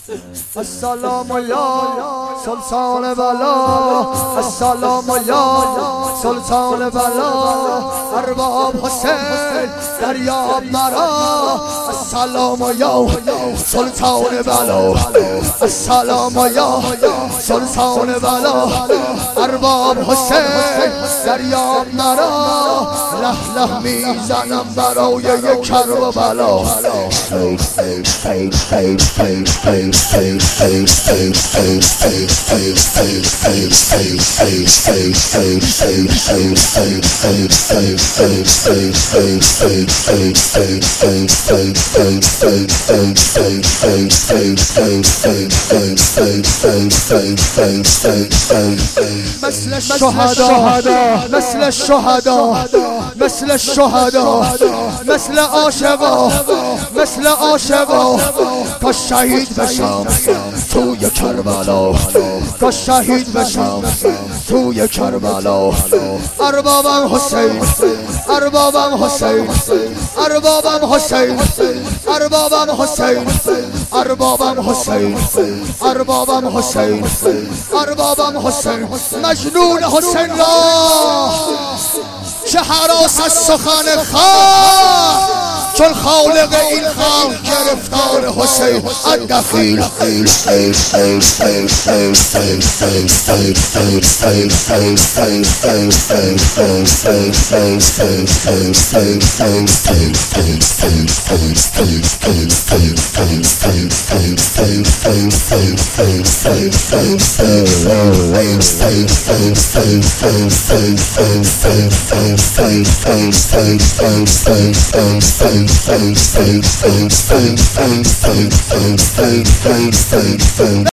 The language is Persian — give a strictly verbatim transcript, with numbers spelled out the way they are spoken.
السلام یا سلطان بلا، السلام یا سلطان بلا، ارباب حسین دریاب مرا. السلام یا سلطان بلا، السلام یا سلطان بلا، ارباب حسین دریاب مرا. له له میزنم برای یک کربلا. مثل الشهداء مثل الشهداء مثل الشهداء مثل عاشقا مثل عاشقا تا شهید بشم توی کربلا، تا شهید بشم توی کربلا. اربابم حسین، اربابم حسین، اربابم حسین، اربابم حسین، اربابم حسین، اربابم حسین، اربابم حسین. مجنون حسین را چه هراس از سخن خواهد، چون خالق این خلق گرفتار حسین الدخیل.